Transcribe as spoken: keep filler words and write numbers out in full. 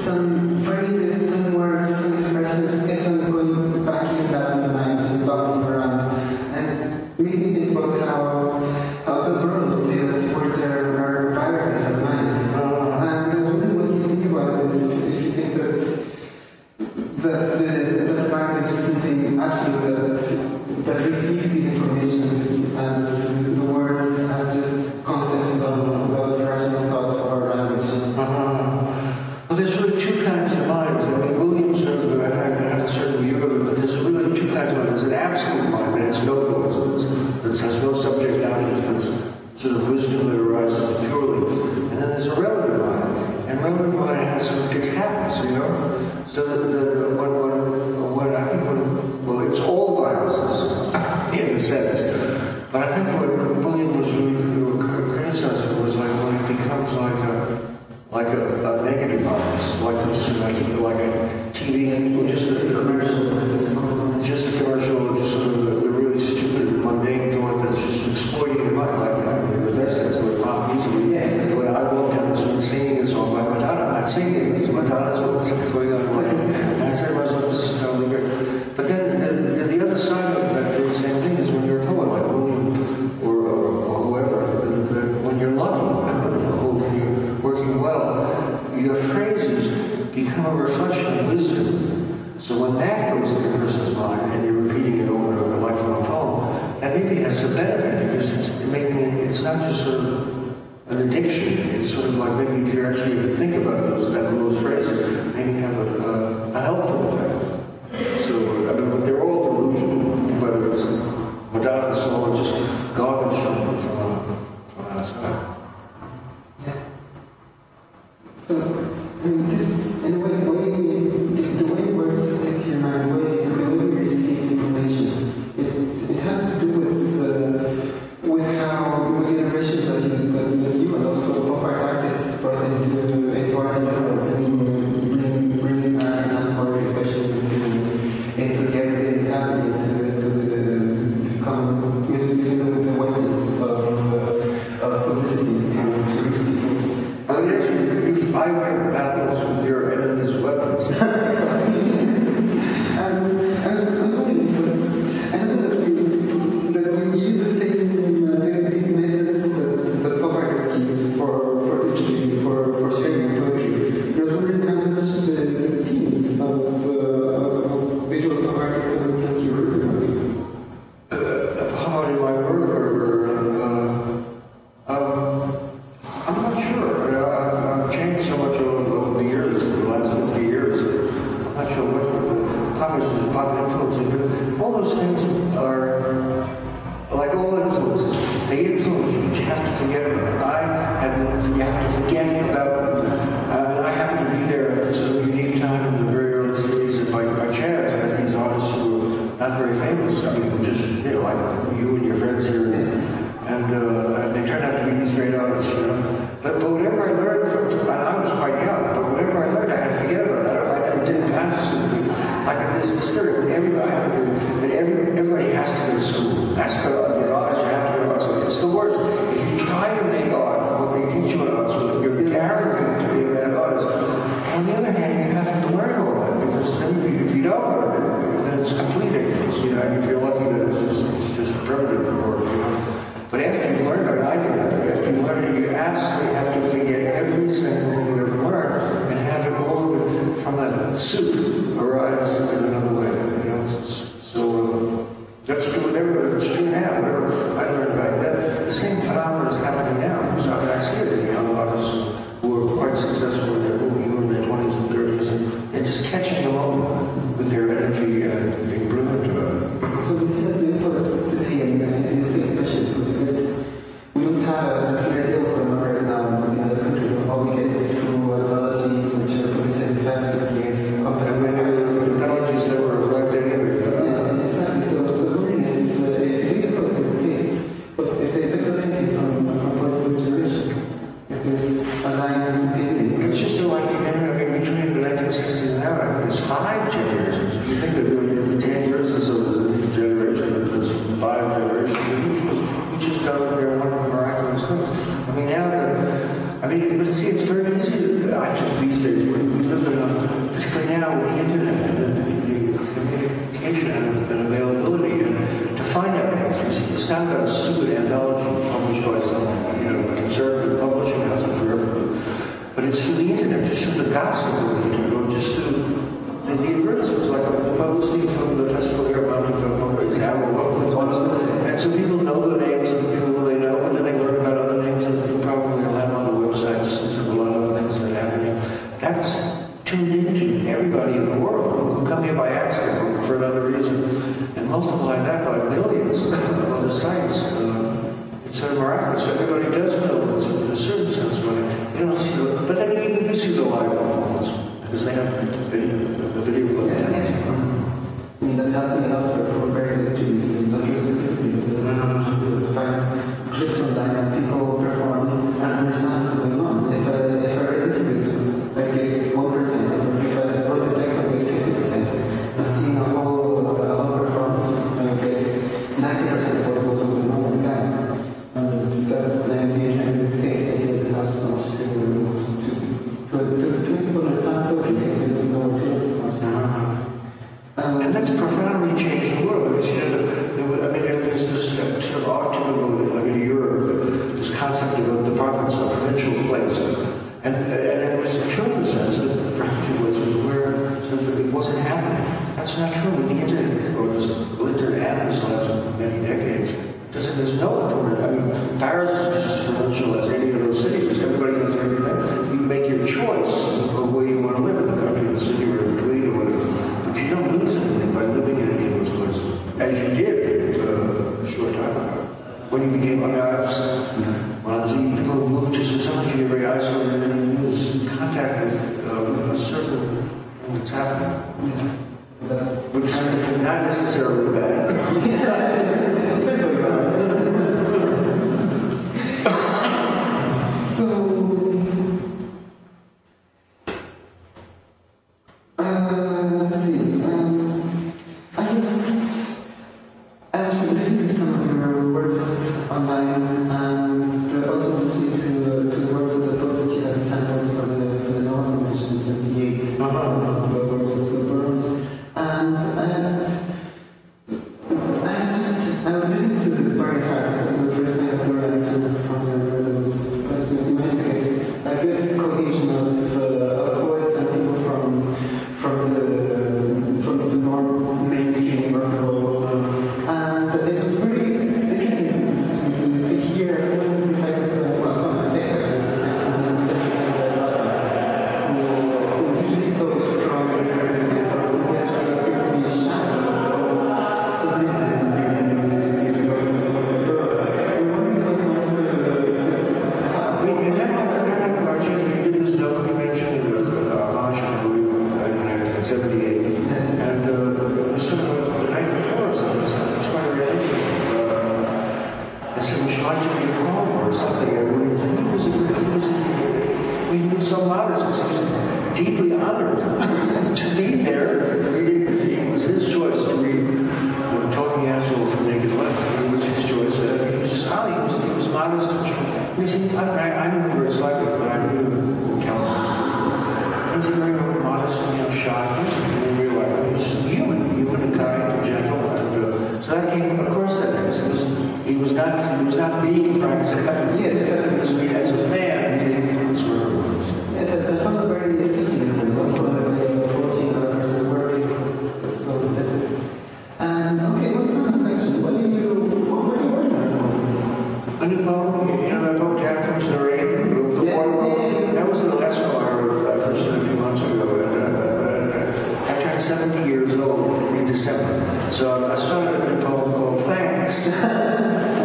some phrases, some words, some expressions just kept on going back in that in the mind, just bouncing around. And made me think about how, how the world would say that words are, are viruses of the mind. And I was wondering what you think about it, if, if you think that, that the, the mind is just something absolute that, that receives these information as the words as just concepts about, about rational thought or language. Uh-huh. Well, there's really two kinds of minds. I mean, William sort of uh, had, had a certain view of it, but there's really two kinds of mind. There's an absolute mind that has no thoughts, that has no subject object, that's sort of wisdom that arises purely. And then there's a relative mind. And relative mind has sort of gets happens, you know? So the, the, what, what, what I think, what, well, it's all viruses, in a sense. But I think what William was really criticizing was like when it becomes like a like a, a negative virus, like just like, like a T V, or just a commercial, just a commercial, just sort of the, the really stupid, mundane thought that's just exploiting your mind, like that. In the best sense, like pop music. The way I walk down the street singing a song by Madonna, I'm not singing, it's Madonna's what's going on. And I say to myself, this is totally great. But then the, the other side of that very same thing is when you're a poet, like William or, or, or whoever, the, the, when you're lucky, when you're working well, your phrases become a reflection of wisdom. So when that goes in a person's mind and you're repeating it over and over like from a poem, that maybe has a benefit because it's making it, it's not just sort of an addiction. It's sort of like maybe if you actually think about those, that, those phrases, maybe have a, a, a helpful effect. So, I mean, they're all delusional, whether it's Madonna's song or just garbage from, from, from outside. Yeah. So, I mean, this, in a way, the way, the, the way words stick to your mind, the way, the way we receive information, it, it has to do with, uh, with how, with the generations that you, that you and also pop art artists brought into, into art in general, bringing, bringing art and poetry, especially into the everyday reality, into the, the common, using the, the weapons of, uh, of publicity to reach people. Oh, yes, you use vibrant battles with your enemy's weapons. um, I was, I was wondering because I know that we, that we use the same uh, these methods that, that pop artists use for, for distributing, for, for sharing poetry. I was wondering how much the, the themes of, uh, of visual pop artists have influenced your work. Uh, how in my work, or, or uh, um, I'm not sure. You know, I've, I've changed so much over, over the years, over the last fifty years, that I'm not sure what the comments and pop influences, but all those things are, like all influences, they influence you, but you have to forget about it. I have to, you have to forget about them. Uh, and I happen to be there at this unique time in the very early series of my, my chance. I had these artists who were not very famous, I mean, just, you know, like you and your friends here, and, uh, and they turned out to be these great artists, you know. But, but whatever I learned from, and I was quite young, but whatever I learned, I had to forget about it. I never did it consciously. Like there's this theory that everybody, that every, everybody has to go to school. That's the you know, artist, you have to go to art school. It's the worst. If you try to make art, what they teach you in art school, you're guaranteed to be a bad artist. On the other hand, you have to learn all that, because then if you, if you don't learn it, then it's complete ignorance, you know, and if you're lucky that it's just, it's just primitive work, you know. But after you've learned it, I do that. After you learn it, you absolutely have to forget every single thing you ever learned and have it all of it from that soup arise in another way. You know, so uh, that's true with everybody. It's true now. Whatever I learned back then, the same phenomenon is happening now. So I, mean, I see it in young artists who are quite successful in their movie in their twenties and thirties, and, and just catching the moment with their energy and being brilliant about it. So we see that the influence today, and in this especially for the great, we don't have a clear deal for right now in the country. All we get is through analogies which are produced in five, six years. And many of the technologies never reflect any of it. Yeah, exactly. So, so wondering if uh, if the influence is the case, but if they pick up anything from from one generation, if there's a line continuing. It's just like, I mean, between the nineteen sixties and now, there's five generations. You think that in ten years or so, there's a new generation, there's five generations, and each has done their one miraculous thing. I mean, now, the, I mean, but see, it's very easy to, I think these days, we, we live in everybody does know in a certain sense when you don't see the, but then you do see the live performance because they have video, the video clip. Yeah, yeah. I mean, that helped me out for very good reasons, not just specifically, but to find clips online of people performing and understand what's going on. If I, if I read interviews, I get one percent, if I wrote the text, I get fifty percent. And seeing a whole, a whole performance, I get ninety percent of what goes on all the time. And that, in this case, I think it has so much to do. So to, to people understand poetry, they don't know what it is. Um, And that's profoundly changed the world. Because, you know, there was, I mean, there's this sort of archetypal, like in Europe, this concept of the province, a provincial place. And, and it was true in the sense that the provincial place was where sort of it wasn't happening. That's not true with the internet, or this internet had this last many decades. Doesn't, there's no authority. I mean, Paris is just as provincial as any of those cities. Because everybody knows everything. You make your choice of where you want to live in the country, the city, or the between, or whatever. But you don't lose anything by living in any of those places, as you did uh, a short time ago. When you became, I mean, I was, when I was young, people who moved to Switzerland, you're very isolated and you lose contact with uh, a certain thing that's happening. Which is not necessarily bad. So, uh, let's see. Um, I was, I was listening to some of your works online, and also listening to, to the works of the post that you had sampled for the for the Nobel Convention in seventy-eight. Uh-huh. The works of the Burns, and uh, I just I was listening to the various artists for the first time I learned from the a good cohesion of, uh, of poets and people from from the from the normal mainstream rock and roll, and it was very interesting to, to hear everyone recite uh, well, not who usually so strong and very person who actually appeared to be shy, so this is seventy-eight, and uh, sort of the night before or something, it's quite a reaction. Uh, I said, would you like to be a poem or something? And he was, he was, he was, he was so modest, because he was deeply honored to be there reading. It was his choice to read uh, Talking Assholes from Naked Lunch. It was his choice. Uh, he was just, oh, he was, he was modest. He said, I, I knew where it's like it, but I knew the California. He was very modest and, you know, shy. He was real life. He was just human, human and kind and gentle. And uh, so that came, of course, that is. It was, he was not, he was not being Frank Zappa. yes, He was, as a fan, he didn't sort of. yes, I found it very interesting. And also the way of approaching the person's work is so different. And okay, one final question: What do you, what were you working on? A new poem, you know that poem, Down Comes the Rain? The Yeah, water poem? yeah, yeah. That was the last one I wrote, I first did a few months ago. And, uh, uh, I turned seventy years old in December. So I started a new poem called Thanks.